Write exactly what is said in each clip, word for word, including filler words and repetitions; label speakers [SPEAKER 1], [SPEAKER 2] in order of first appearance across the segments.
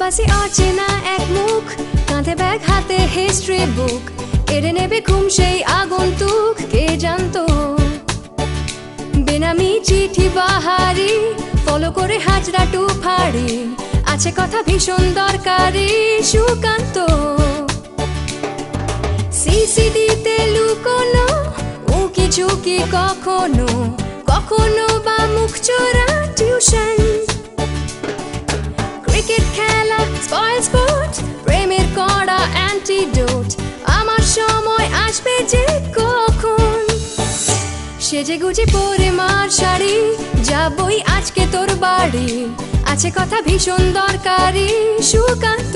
[SPEAKER 1] ক্যাম্পাসে অচেনা এক মুখ, কাঁধে ব্যাগ হাতে হিস্ট্রি বুক, কেড়ে নেবে ঘুম সেই আগন্তুক, কে জানতো? বেনামি চিঠি বাহারি, ফলো করে হাজরা টু ফাড়ি, আছে কথা ভীষণ দরকারি, সুকান্ত। সিসিডিতে লুকোনো উকি ঝুঁকি, কখনো কখনো বা মুখ চোরা টিউশন, ক্রিকেট খেলা স্পয়েল স্পোর্ট, প্রেমের কড়া অ্যান্টিডোট, আমার সময় আসবে যে কখন। সেজে গুজে পরে মার শাড়ি, যাবই আজকে তোর বাড়ি, আছে কথা ভীষণ দরকারি, সুকান্ত।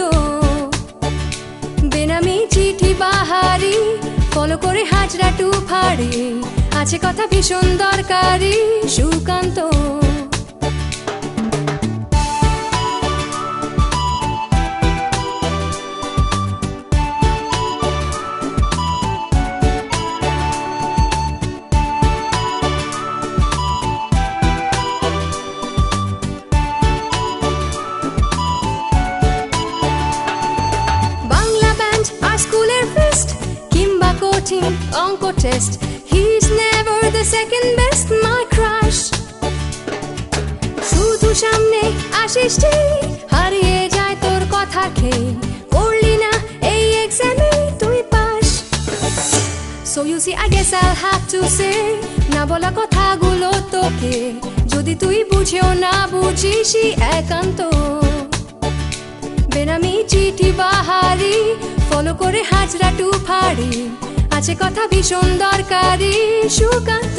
[SPEAKER 1] বেনামি চিঠি বাহারি, ফলো করে হাজরা টু ফাড়ি, আছে কথা ভীষণ দরকারি, সুকান্ত। অঙ্ক test, he's never the second best, my crush। শুধু সামনে আসিস হারিয়ে যায় তোর কথা খেয়ে, পড়লি না এই এক্সামে তুই pass. So you see, I guess I'll have to say, না বলা কথাগুলো তোকে, যদি তুই বুঝেও না বুঝিসই একান্ত। বেনামি চিঠি বাহারি, ফলো করে হাজরা টু ফাড়ি, আছে কথা ভীষণ দরকারি, সুকান্ত।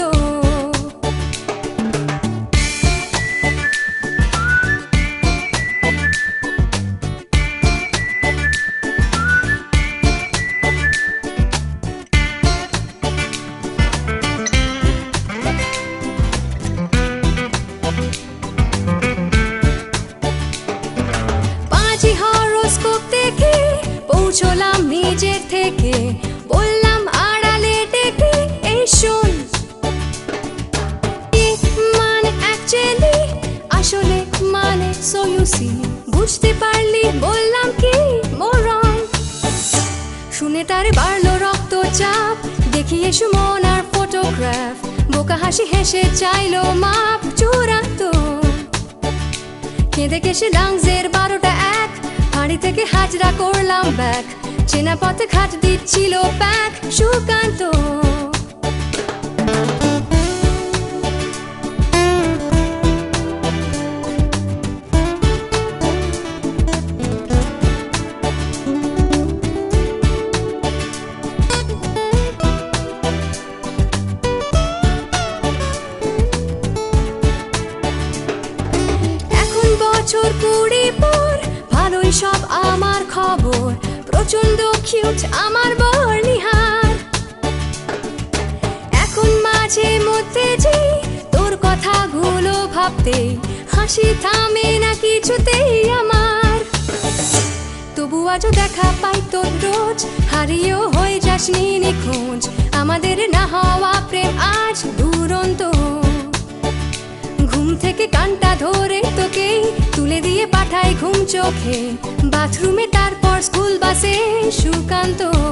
[SPEAKER 1] পাঁচই হরোস্কোপ দেখে পৌঁছলাম নিজের থেকে, বললাম আড়ালে ডেকে এই শোন, মানে অ্যাকচুয়ালি আসলে মানে সো ইউ সি, বুঝতে পারলি বললাম কি মোরং। শুনে তারে বাড়লো রক্তচাপ, দেখিয়ে সুমন আর ফটোগ্রাফ, বোকা হাসি হেসে চাইলো মাপ, চূড়ান্ত। কেঁদে কেসে লাংসের বারোটা এক, বাড়ি থেকে হাজরা করলাম ব্যাক, চেনা পথে ঘাট দিচ্ছিল প্যাক, সুকান্ত। এখন বছর কুড়ি পর, ভালোই সব আমার খবর, প্রচন্ড কিউট আমার বর্ণিহার। এখন মাঝে মধ্যে যে তোর কথাগুলো ভাবতে, হাসি থামে না কিছুতেই আমার। তবু আজও দেখা পাই তোর রোজ, হারিয়েও হয়ে যাসনি নিখোঁজ, আমাদের না হওয়া প্রেম আজ দুরন্ত। ঘুম থেকে কানটা ধরে তোকে তুলে দিয়ে পাঠাই ঘুম চোখে, বাথরুমে তারপর স্কুল বাসে, সুকান্ত।